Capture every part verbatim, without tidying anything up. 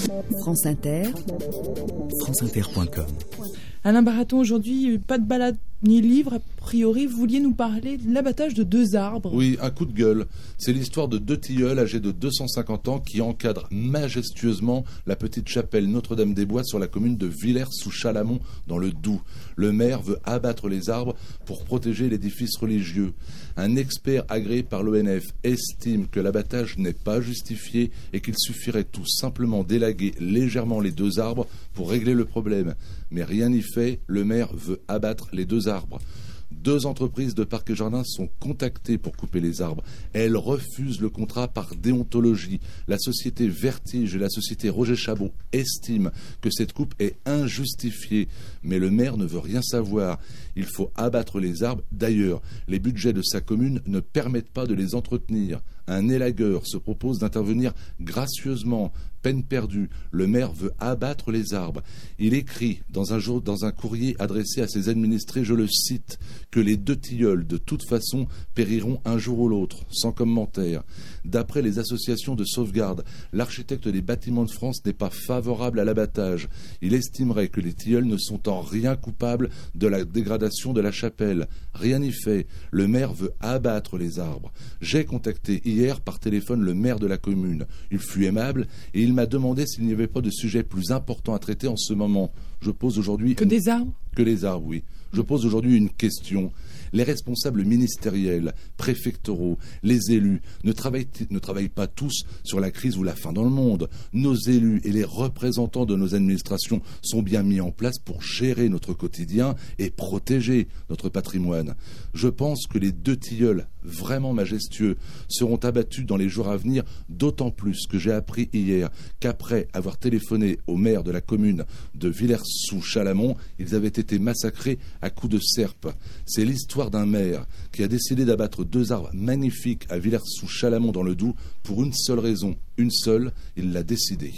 France Inter, franceinter point com. Alain Baraton, aujourd'hui, pas de balade ni livre. A priori, vous vouliez nous parler de l'abattage de deux arbres. Oui, un coup de gueule. C'est l'histoire de deux tilleuls âgés de deux cent cinquante ans qui encadrent majestueusement la petite chapelle Notre-Dame-des-Bois sur la commune de Villers-sous-Chalamont dans le Doubs. Le maire veut abattre les arbres pour protéger l'édifice religieux. Un expert agréé par l'O N F estime que l'abattage n'est pas justifié et qu'il suffirait tout simplement d'élaguer légèrement les deux arbres pour régler le problème. Mais rien n'y fait, le maire veut abattre les deux arbres. Deux entreprises de parcs et jardins sont contactées pour couper les arbres. Elles refusent le contrat par déontologie. La société Vertige et la société Roger Chabot estiment que cette coupe est injustifiée. Mais le maire ne veut rien savoir. Il faut abattre les arbres. D'ailleurs, les budgets de sa commune ne permettent pas de les entretenir. Un élagueur se propose d'intervenir gracieusement. Peine perdue, le maire veut abattre les arbres. Il écrit dans un, jour, dans un courrier adressé à ses administrés, je le cite, que les deux tilleuls, de toute façon, périront un jour ou l'autre, sans commentaire. D'après les associations de sauvegarde, l'architecte des bâtiments de France n'est pas favorable à l'abattage. Il estimerait que les tilleuls ne sont en rien coupables de la dégradation de la chapelle. Rien n'y fait. Le maire veut abattre les arbres. J'ai contacté hier par téléphone le maire de la commune. Il fut aimable et il Il m'a demandé s'il n'y avait pas de sujet plus important à traiter en ce moment. Je pose aujourd'hui... Que une... des arbres ? Que les arbres, oui. Je pose aujourd'hui une question. Les responsables ministériels, préfectoraux, les élus ne travaillent, ne travaillent pas tous sur la crise ou la faim dans le monde. Nos élus et les représentants de nos administrations sont bien mis en place pour gérer notre quotidien et protéger notre patrimoine. Je pense que les deux tilleuls vraiment majestueux seront abattus dans les jours à venir, d'autant plus que j'ai appris hier qu'après avoir téléphoné au maire de la commune de Villers-sous-Chalamont, ils avaient été massacrés à coups de serpe. C'est l'histoire d'un maire qui a décidé d'abattre deux arbres magnifiques à Villers-sous-Chalamont dans le Doubs pour une seule raison, une seule, il l'a décidé.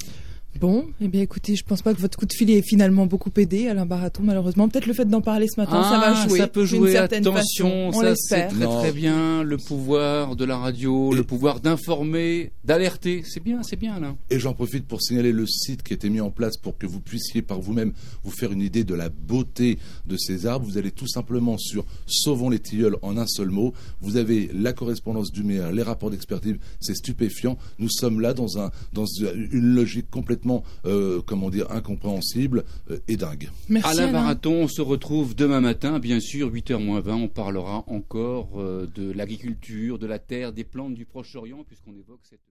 Bon, eh bien écoutez, je pense pas que votre coup de fil ait finalement beaucoup aidé, Alain Baraton, malheureusement. Peut-être le fait d'en parler ce matin, ah, ça va jouer. Ça peut jouer, attention, façon. ça c'est très non. très bien. Le pouvoir de la radio, et le pouvoir d'informer, d'alerter, c'est bien, c'est bien là. Et j'en profite pour signaler le site qui a été mis en place pour que vous puissiez par vous-même vous faire une idée de la beauté de ces arbres. Vous allez tout simplement sur Sauvons les tilleuls en un seul mot. Vous avez la correspondance du maire, les rapports d'expertise, c'est stupéfiant. Nous sommes là dans, un, dans une logique complètement Euh, comment dire, incompréhensible euh, et dingue. Merci Alain, Alain Baraton, on se retrouve demain matin, bien sûr, huit heures moins vingt, on parlera encore euh, de l'agriculture, de la terre, des plantes du Proche-Orient, puisqu'on évoque cette...